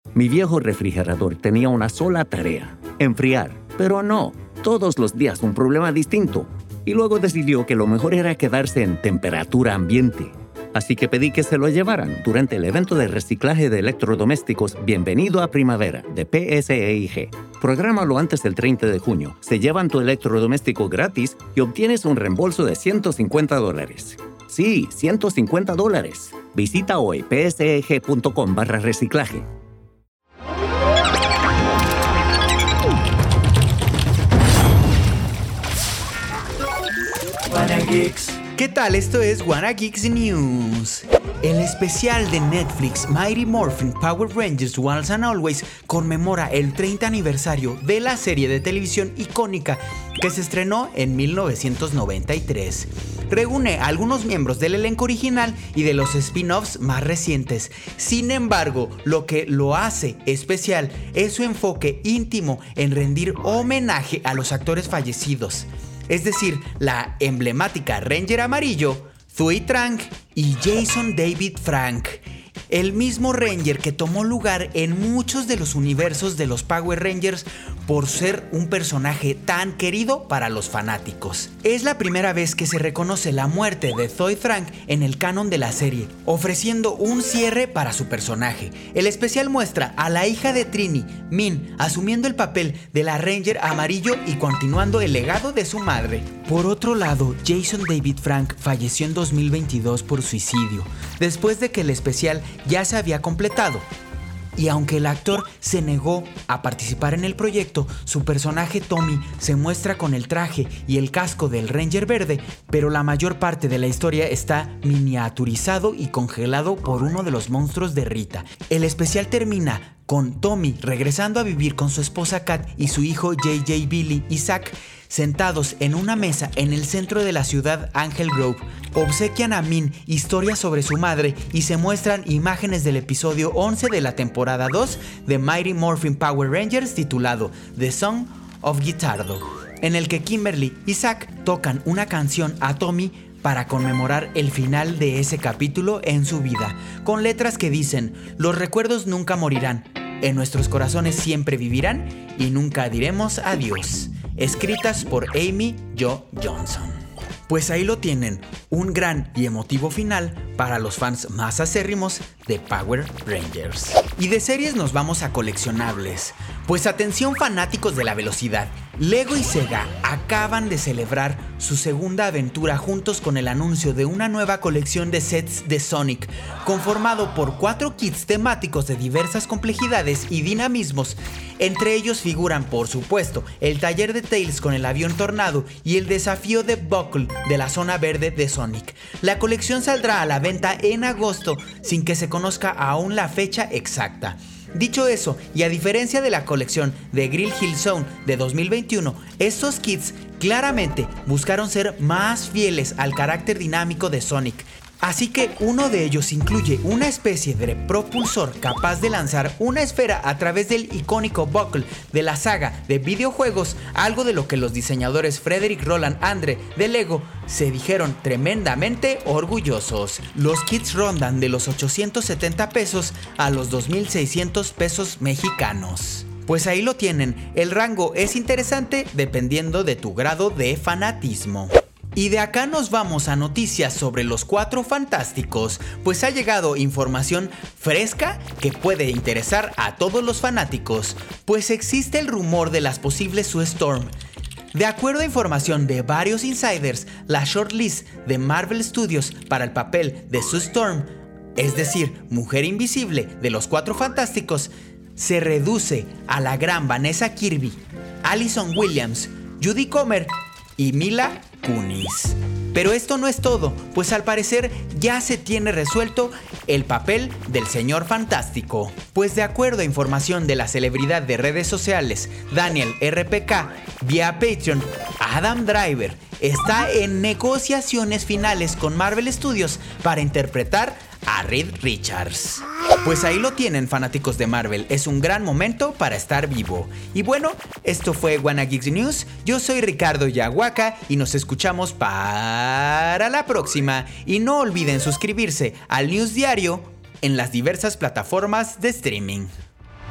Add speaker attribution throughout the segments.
Speaker 1: Mi viejo refrigerador tenía una sola tarea: enfriar. Pero no, todos los días un problema distinto. Y luego decidió que lo mejor era quedarse en temperatura ambiente. Así que pedí que se lo llevaran durante el evento de reciclaje de electrodomésticos Bienvenido a Primavera de PSEIG. Prográmalo antes del 30 de junio. Se llevan tu electrodoméstico gratis y obtienes un reembolso de $150. Sí, $150. Visita hoy pseg.com/reciclaje.
Speaker 2: ¿Qué tal? Esto es Wanna Geeks News. El especial de Netflix Mighty Morphin Power Rangers Once and Always conmemora el 30 aniversario de la serie de televisión icónica que se estrenó en 1993. Reúne a algunos miembros del elenco original y de los spin-offs más recientes. Sin embargo, lo que lo hace especial es su enfoque íntimo en rendir homenaje a los actores fallecidos. Es decir, la emblemática Ranger amarillo, Thuy Trang y Jason David Frank, el mismo Ranger que tomó lugar en muchos de los universos de los Power Rangers por ser un personaje tan querido para los fanáticos. Es la primera vez que se reconoce la muerte de Thuy Trang en el canon de la serie, ofreciendo un cierre para su personaje. El especial muestra a la hija de Trini, Min, asumiendo el papel de la Ranger amarillo y continuando el legado de su madre. Por otro lado, Jason David Frank falleció en 2022 por suicidio, después de que el especial ya se había completado. Y aunque el actor se negó a participar en el proyecto, su personaje Tommy se muestra con el traje y el casco del Ranger verde, pero la mayor parte de la historia está miniaturizado y congelado por uno de los monstruos de Rita. El especial termina con Tommy regresando a vivir con su esposa Kat y su hijo JJ Billy y Zach, sentados en una mesa en el centro de la ciudad Angel Grove. Obsequian a Min historias sobre su madre y se muestran imágenes del episodio 11 de la temporada 2 de Mighty Morphin Power Rangers titulado The Song of Guitardo, en el que Kimberly y Zach tocan una canción a Tommy para conmemorar el final de ese capítulo en su vida, con letras que dicen: los recuerdos nunca morirán, en nuestros corazones siempre vivirán y nunca diremos adiós. Escritas por Amy Jo Johnson. Pues ahí lo tienen, un gran y emotivo final para los fans más acérrimos de Power Rangers. Y de series nos vamos a coleccionables. Pues atención fanáticos de la velocidad, Lego y Sega acaban de celebrar su segunda aventura juntos con el anuncio de una nueva colección de sets de Sonic, conformado por 4 kits temáticos de diversas complejidades y dinamismos. Entre ellos figuran, por supuesto, el taller de Tails con el avión Tornado y el desafío de Buckle de la zona verde de Sonic. La colección saldrá a la venta en agosto, sin que se conozca aún la fecha exacta. Dicho eso, y a diferencia de la colección de Grill Hill Zone de 2021, estos kits claramente buscaron ser más fieles al carácter dinámico de Sonic. Así que uno de ellos incluye una especie de propulsor capaz de lanzar una esfera a través del icónico Buckle de la saga de videojuegos, algo de lo que los diseñadores Frederick Roland Andre de Lego se dijeron tremendamente orgullosos. Los kits rondan de los 870 pesos a los 2,600 pesos mexicanos. Pues ahí lo tienen, el rango es interesante dependiendo de tu grado de fanatismo. Y de acá nos vamos a noticias sobre los Cuatro Fantásticos, pues ha llegado información fresca que puede interesar a todos los fanáticos, pues existe el rumor de las posibles Sue Storm. De acuerdo a información de varios insiders, la shortlist de Marvel Studios para el papel de Sue Storm, es decir, Mujer Invisible de los Cuatro Fantásticos, se reduce a la gran Vanessa Kirby, Allison Williams, Judy Comer y Mila Kunis. Pero esto no es todo, pues al parecer ya se tiene resuelto el papel del Señor Fantástico. Pues de acuerdo a información de la celebridad de redes sociales Daniel RPK vía Patreon, Adam Driver está en negociaciones finales con Marvel Studios para interpretar a Reed Richards. Pues ahí lo tienen, fanáticos de Marvel, es un gran momento para estar vivo. Y bueno, esto fue Wanna Geeks News, yo soy Ricardo Yahuaca y nos escuchamos para la próxima. Y no olviden suscribirse al News Diario en las diversas plataformas de streaming.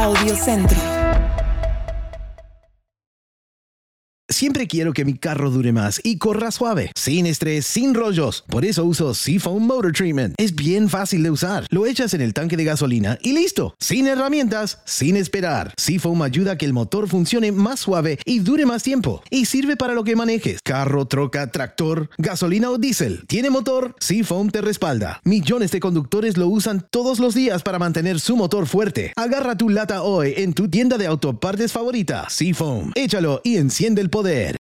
Speaker 3: Audio Centro.
Speaker 4: Siempre quiero que mi carro dure más y corra suave, sin estrés, sin rollos. Por eso uso Seafoam Motor Treatment. Es bien fácil de usar. Lo echas en el tanque de gasolina y listo. Sin herramientas, sin esperar. Seafoam ayuda a que el motor funcione más suave y dure más tiempo. Y sirve para lo que manejes. Carro, troca, tractor, gasolina o diésel. ¿Tiene motor? Seafoam te respalda. Millones de conductores lo usan todos los días para mantener su motor fuerte. Agarra tu lata hoy en tu tienda de autopartes favorita. Seafoam. Échalo y enciende el poder.